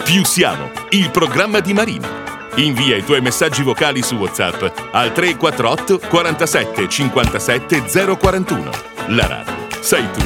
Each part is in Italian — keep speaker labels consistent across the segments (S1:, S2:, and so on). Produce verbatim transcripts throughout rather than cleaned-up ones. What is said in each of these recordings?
S1: Più siamo, il programma di Marina. Invia i tuoi messaggi vocali su WhatsApp al tre quattro otto quarantasette cinquantasette zero quarantuno. La radio sei tu.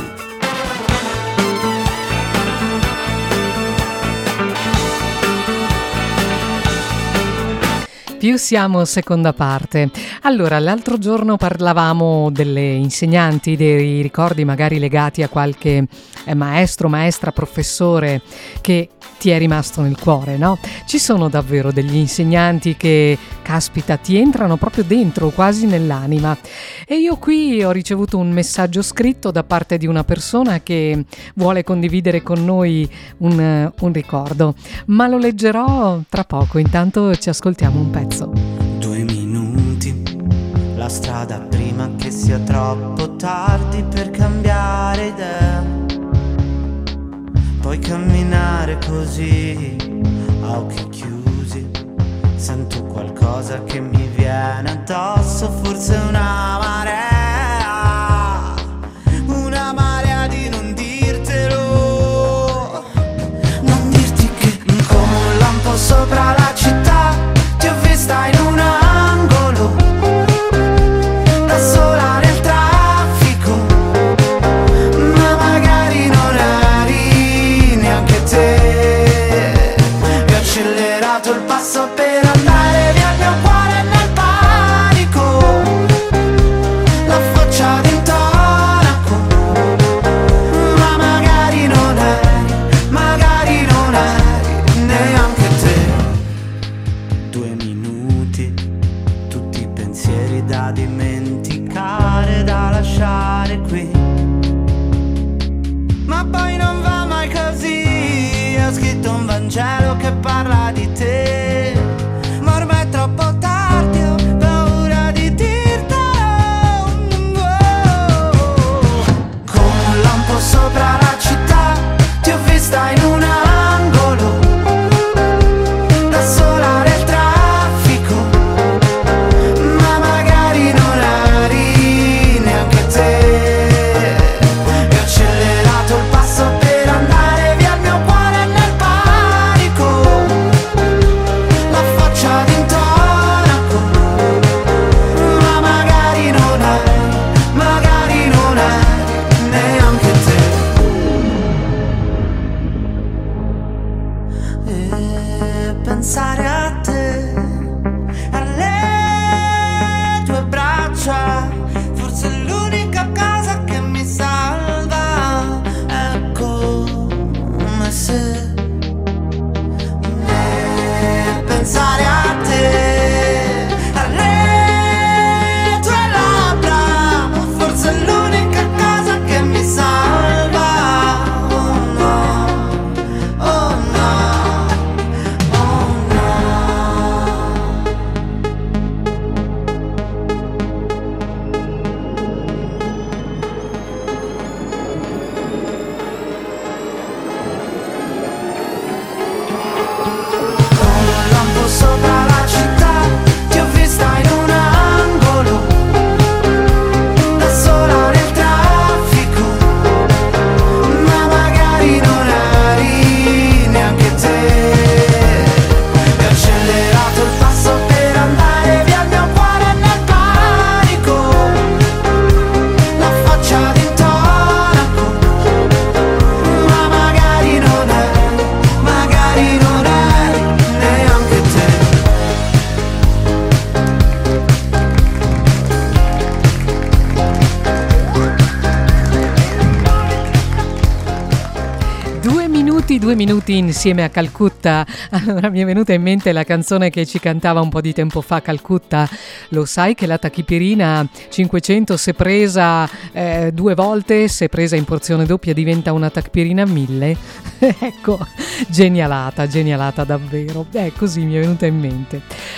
S2: Più siamo, seconda parte. Allora, l'altro giorno parlavamo delle insegnanti, dei ricordi magari legati a qualche eh, maestro, maestra, professore che ti è rimasto nel cuore, no? Ci sono davvero degli insegnanti che, caspita, ti entrano proprio dentro, quasi nell'anima. E io qui ho ricevuto un messaggio scritto da parte di una persona che vuole condividere con noi un, un ricordo, ma lo leggerò tra poco. Intanto ci ascoltiamo un pezzo.
S3: Due minuti, la strada prima che sia troppo tardi per cambiare idea. Puoi camminare così, a occhi chiusi. Sento qualcosa che mi viene addosso, forse una marea. Una marea di non dirtelo. Non dirti che come un lampo sopra la città ti ho vista in un angolo, da sola nel traffico. Ma magari non eri neanche te. E ho accelerato il passo per andare via il mio cuore nel panico. La faccia d'intonaco. Ma magari non eri, magari non eri neanche te. Due minuti, tutti i pensieri da dimenticare, da lasciare qui. Ma poi non va mai così. Ho scritto un Vangelo che parla di te, ma ormai è troppo tardi, ho paura di dirtelo. Oh. Come un lampo sopra la città ti ho vista in un angolo, da sola nel traffico. Ma magari non eri neanche te. E ho accelerato il passo per andare via il mio cuore nel panico. La faccia d'intonaco. Ma magari non eri, magari non eri neanche te. E pensare a te, alle tue braccia, forse è l'unica cosa che mi salva. È come se e pensare a te, alle tue labbra, forse è l'unica cosa che mi salva. Oh no, oh no, oh no. Come un lampo sopra la città ti ho vista in un angolo, da sola nel traffico. Ma magari non eri neanche te. E ho accelerato il passo per andare via il mio cuore nel panico. La faccia d'intonaco. Ma magari non eri, magari non eri neanche te.
S2: Due minuti, due minuti insieme a Calcutta. Allora mi è venuta in mente la canzone che ci cantava un po' di tempo fa Calcutta. Lo sai che la tachipirina cinquecento se presa eh, due volte, se presa in porzione doppia diventa una tachipirina mille? Ecco, genialata, genialata davvero. Eh, così mi è venuta in mente.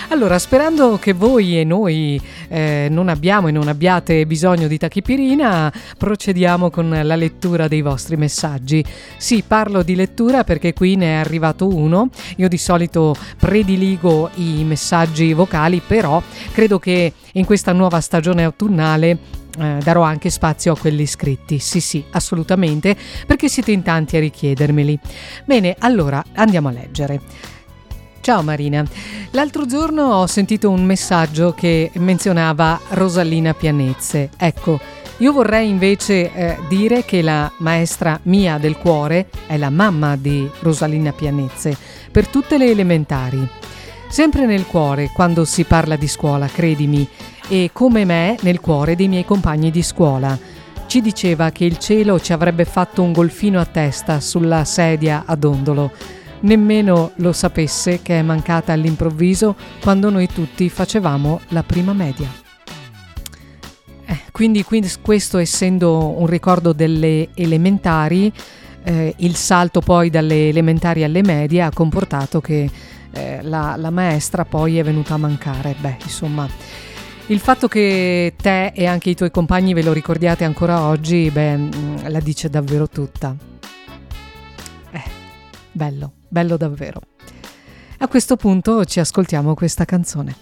S2: Allora, sperando che voi e noi eh, non abbiamo e non abbiate bisogno di tachipirina, procediamo con la lettura dei vostri messaggi. Sì, parlo di lettura perché qui ne è arrivato uno. Io di solito prediligo i messaggi vocali, però credo che in questa nuova stagione autunnale eh, darò anche spazio a quelli scritti. Sì, sì, assolutamente, perché siete in tanti a richiedermeli. Bene, allora andiamo a leggere. Ciao Marina, l'altro giorno ho sentito un messaggio che menzionava Rosalina Pianezze. Ecco, io vorrei invece eh, dire che la maestra mia del cuore è la mamma di Rosalina Pianezze, per tutte le elementari. Sempre nel cuore quando si parla di scuola, credimi, e come me nel cuore dei miei compagni di scuola. Ci diceva che il cielo ci avrebbe fatto un golfino a testa sulla sedia a dondolo. Nemmeno lo sapesse che è mancata all'improvviso quando noi tutti facevamo la prima media. Eh, quindi, quindi questo essendo un ricordo delle elementari, eh, il salto poi dalle elementari alle medie ha comportato che eh, la, la maestra poi è venuta a mancare. Beh, insomma, il fatto che te e anche i tuoi compagni ve lo ricordiate ancora oggi, beh, la dice davvero tutta. Eh, bello. Bello davvero. A questo punto ci ascoltiamo questa canzone.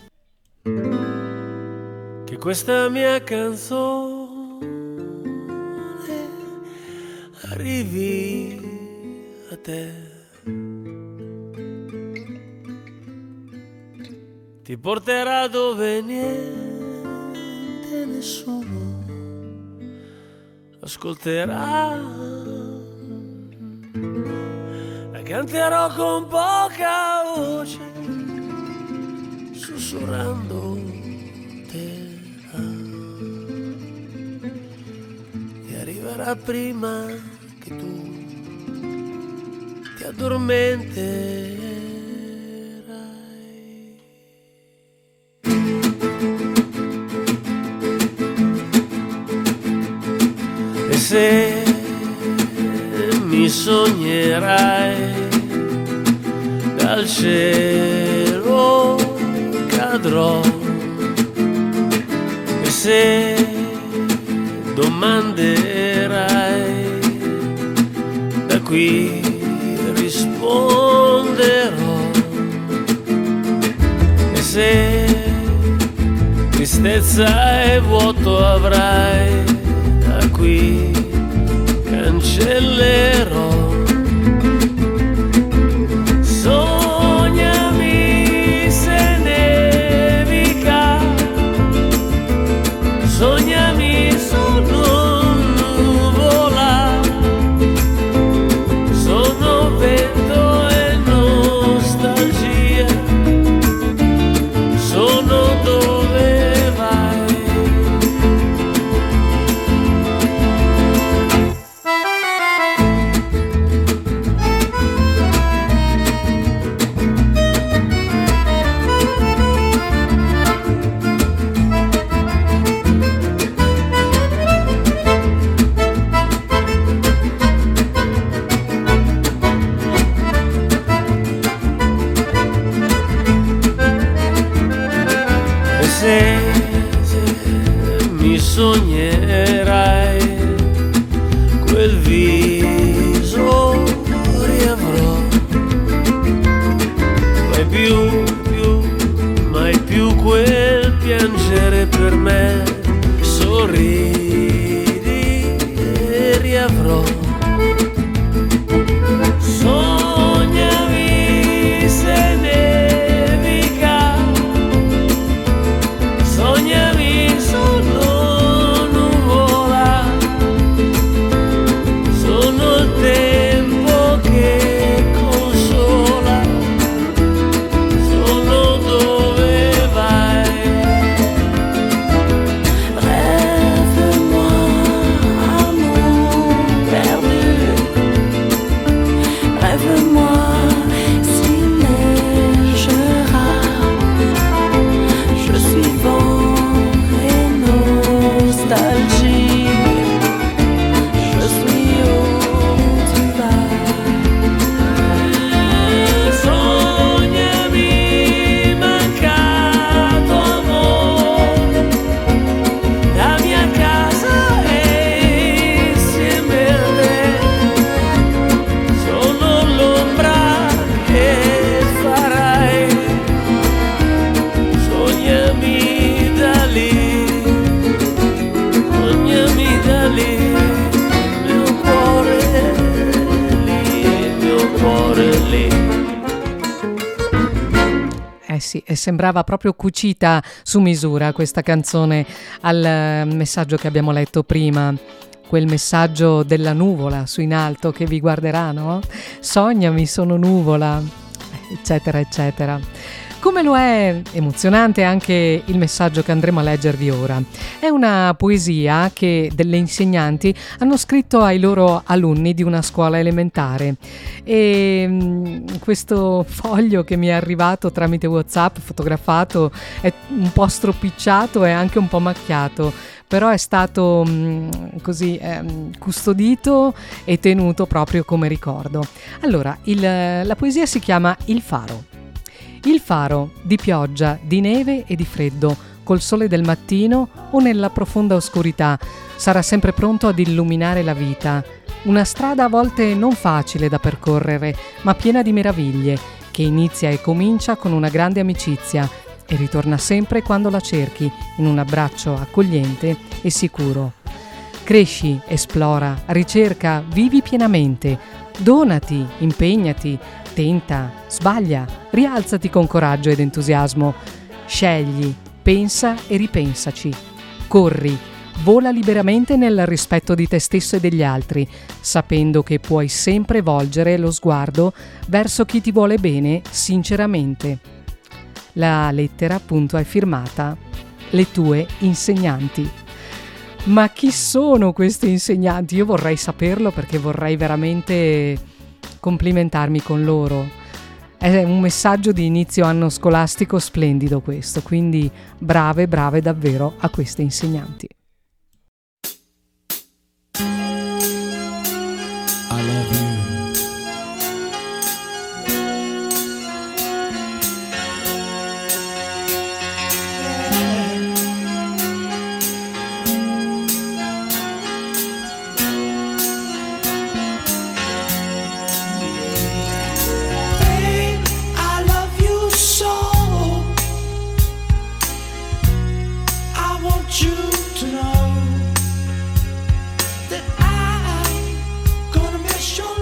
S4: Che questa mia canzone arrivi a te. Ti porterà dove niente, nessuno ascolterà. Canterò con poca voce, sussurrando te, e arriverà prima che tu ti addormenterai. E se mi sognerai, dal cielo cadrò, e se domanderai, da qui risponderò, e se tristezza e vuoto avrai, da qui cancellerò. Sognami se nevica, sognami sono nuvola, sono vento e nostalgia, sono dove vai.
S2: sì, e sembrava proprio cucita su misura questa canzone al messaggio che abbiamo letto prima, quel messaggio della nuvola su in alto che vi guarderà, no? Sognami, sono nuvola, eccetera, eccetera. Come lo è emozionante anche il messaggio che andremo a leggervi ora. È una poesia che delle insegnanti hanno scritto ai loro alunni di una scuola elementare e mh, questo foglio che mi è arrivato tramite WhatsApp fotografato è un po' stropicciato e anche un po' macchiato, però è stato mh, così ehm, custodito e tenuto proprio come ricordo. Allora, il, la poesia si chiama Il faro. Il faro, di pioggia, di neve e di freddo, col sole del mattino o nella profonda oscurità, sarà sempre pronto ad illuminare la vita. Una strada a volte non facile da percorrere, ma piena di meraviglie, che inizia e comincia con una grande amicizia e ritorna sempre quando la cerchi, in un abbraccio accogliente e sicuro. Cresci, esplora, ricerca, vivi pienamente, donati, impegnati, tenta, sbaglia, rialzati con coraggio ed entusiasmo, scegli, pensa e ripensaci, corri, vola liberamente nel rispetto di te stesso e degli altri, sapendo che puoi sempre volgere lo sguardo verso chi ti vuole bene sinceramente. La lettera appunto è firmata Le tue insegnanti. Ma chi sono questi insegnanti? Io vorrei saperlo perché vorrei veramente complimentarmi con loro. È un messaggio di inizio anno scolastico splendido questo, quindi brave, brave davvero a queste insegnanti.
S5: I love you.
S3: You to know that I'm gonna miss your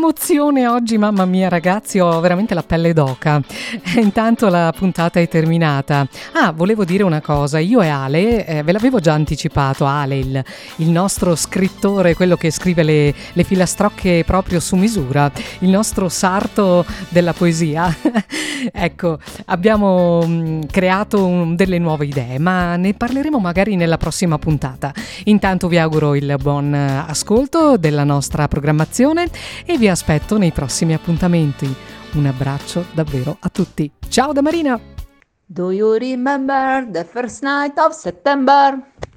S2: emozione oggi, mamma mia ragazzi, ho veramente la pelle d'oca. Intanto la puntata è terminata. Ah, volevo dire una cosa, io e Ale, eh, ve l'avevo già anticipato, Ale, il, il nostro scrittore, quello che scrive le, le filastrocche proprio su misura, il nostro sarto della poesia. Ecco, abbiamo mh, creato un, delle nuove idee, ma ne parleremo magari nella prossima puntata. Intanto vi auguro il buon ascolto della nostra programmazione e vi aspetto nei prossimi appuntamenti. Un abbraccio davvero a tutti. Ciao da Marina!
S5: Do you remember the first night of September?